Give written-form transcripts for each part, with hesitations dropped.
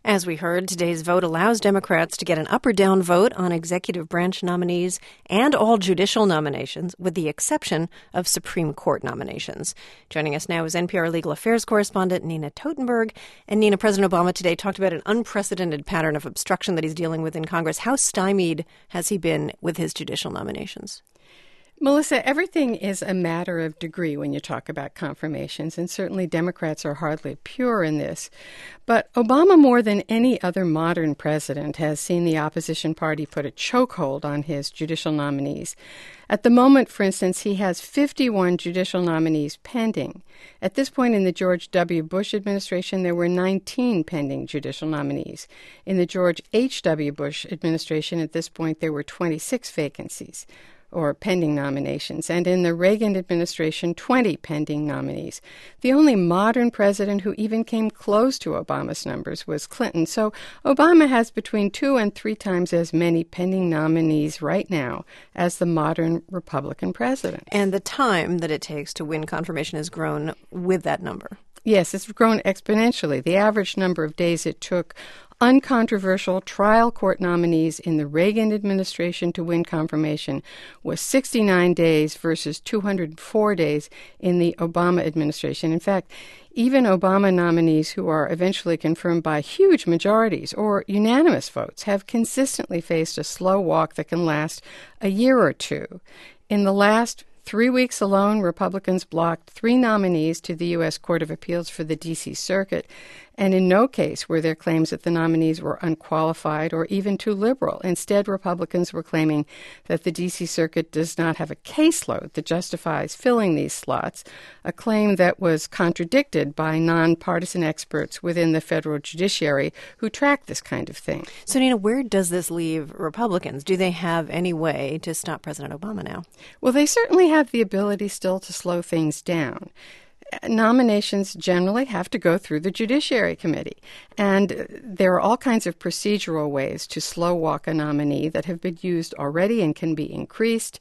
As we heard, today's vote allows Democrats to get an up or down vote on executive branch nominees and all judicial nominations, with the exception of Supreme Court nominations. Joining us now is NPR Legal Affairs correspondent Nina Totenberg. And Nina, President Obama today talked about an unprecedented pattern of obstruction that he's dealing with in Congress. How stymied has he been with his judicial nominations? Melissa, everything is a matter of degree when you talk about confirmations, and certainly Democrats are hardly pure in this. But Obama, more than any other modern president, has seen the opposition party put a chokehold on his judicial nominees. At the moment, for instance, he has 51 judicial nominees pending. At this point in the George W. Bush administration, there were 19 pending judicial nominees. In the George H.W. Bush administration, at this point, there were 26 vacancies or pending nominations, and in the Reagan administration, 20 pending nominees. The only modern president who even came close to Obama's numbers was Clinton. So Obama has between 2 and 3 times as many pending nominees right now as the modern Republican president. And the time that it takes to win confirmation has grown with that number. Yes, it's grown exponentially. The average number of days it took uncontroversial trial court nominees in the Reagan administration to win confirmation was 69 days versus 204 days in the Obama administration. In fact, even Obama nominees who are eventually confirmed by huge majorities or unanimous votes have consistently faced a slow walk that can last a year or two. In the last 3 weeks alone, Republicans blocked 3 nominees to the U.S. Court of Appeals for the D.C. Circuit, and in no case were there claims that the nominees were unqualified or even too liberal. Instead, Republicans were claiming that the D.C. Circuit does not have a caseload that justifies filling these slots, a claim that was contradicted by nonpartisan experts within the federal judiciary who track this kind of thing. So, Nina, where does this leave Republicans? Do they have any way to stop President Obama now? Well, they certainly have the ability still to slow things down. Nominations generally have to go through the Judiciary Committee, and there are all kinds of procedural ways to slow walk a nominee that have been used already and can be increased.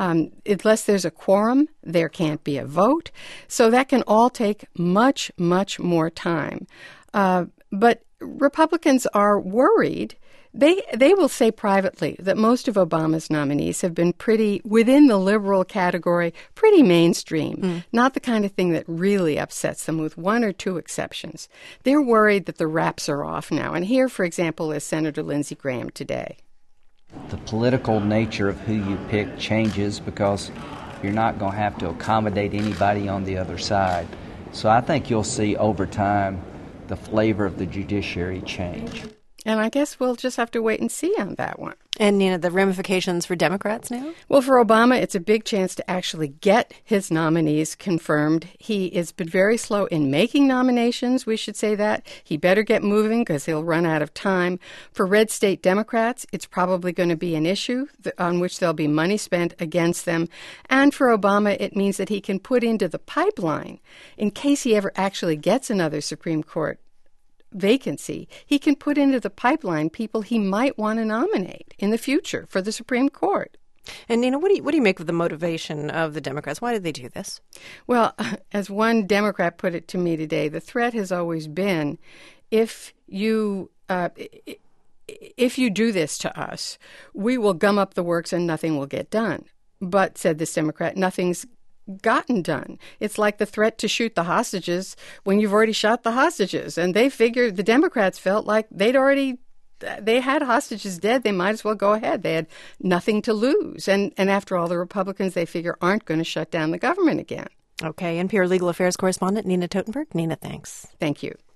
Unless there's a quorum, there can't be a vote, so that can all take much, much more time. But Republicans are worried. They will say privately that most of Obama's nominees have been pretty, within the liberal category, pretty mainstream, not the kind of thing that really upsets them, with 1 or 2 exceptions. They're worried that the wraps are off now. And here, for example, is Senator Lindsey Graham today. The political nature of who you pick changes because you're not going to have to accommodate anybody on the other side. So I think you'll see over time the flavor of the judiciary change. And I guess we'll just have to wait and see on that one. And, Nina, the ramifications for Democrats now? Well, for Obama, it's a big chance to actually get his nominees confirmed. He has been very slow in making nominations, we should say that. He better get moving because he'll run out of time. For red state Democrats, it's probably going to be an issue on which there'll be money spent against them. And for Obama, it means that he can put into the pipeline, in case he ever actually gets another Supreme Court vacancy, he can put into the pipeline people he might want to nominate in the future for the Supreme Court. And, Nina, what do you make of the motivation of the Democrats? Why did they do this? Well, as one Democrat put it to me today, the threat has always been, if you do this to us, we will gum up the works and nothing will get done. But, said this Democrat, nothing's gotten done. It's like the threat to shoot the hostages when you've already shot the hostages. And they figured, the Democrats felt like they had hostages dead. They might as well go ahead. They had nothing to lose. And after all, the Republicans, they figure, aren't going to shut down the government again. Okay, NPR Legal Affairs correspondent Nina Totenberg. Nina, thanks. Thank you.